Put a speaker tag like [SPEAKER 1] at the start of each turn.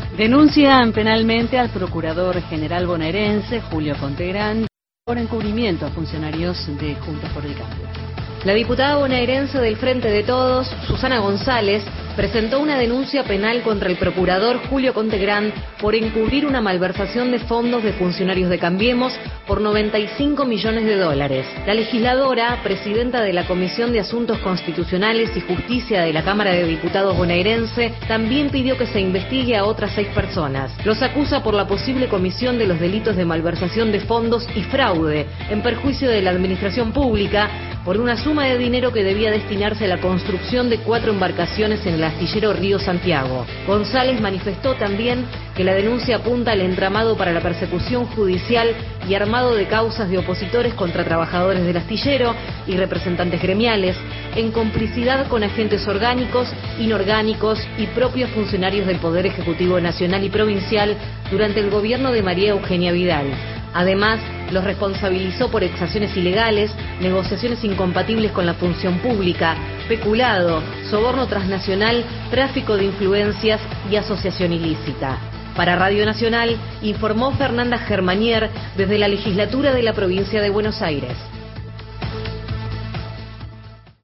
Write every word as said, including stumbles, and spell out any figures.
[SPEAKER 1] Denuncian penalmente al procurador general bonaerense, Julio Contegrán, por encubrimiento a funcionarios de Juntos por el Cambio.
[SPEAKER 2] La diputada bonaerense del Frente de Todos, Susana González, presentó una denuncia penal contra el procurador Julio Contegrán por encubrir una malversación de fondos de funcionarios de Cambiemos por noventa y cinco millones de dólares. La legisladora, presidenta de la Comisión de Asuntos Constitucionales y Justicia de la Cámara de Diputados bonaerense, también pidió que se investigue a otras seis personas. Los acusa por la posible comisión de los delitos de malversación de fondos y fraude en perjuicio de la administración pública por una suma de dinero que debía destinarse a la construcción de cuatro embarcaciones en el astillero Río Santiago. González manifestó también que la denuncia apunta al entramado para la persecución judicial y armado de causas de opositores contra trabajadores del astillero y representantes gremiales, en complicidad con agentes orgánicos, inorgánicos y propios funcionarios del Poder Ejecutivo Nacional y Provincial durante el gobierno de María Eugenia Vidal. Además, los responsabilizó por exacciones ilegales, negociaciones incompatibles con la función pública, peculado, soborno transnacional, tráfico de influencias y asociación ilícita. Para Radio Nacional, informó Fernanda Germanier desde la legislatura de la provincia de Buenos Aires.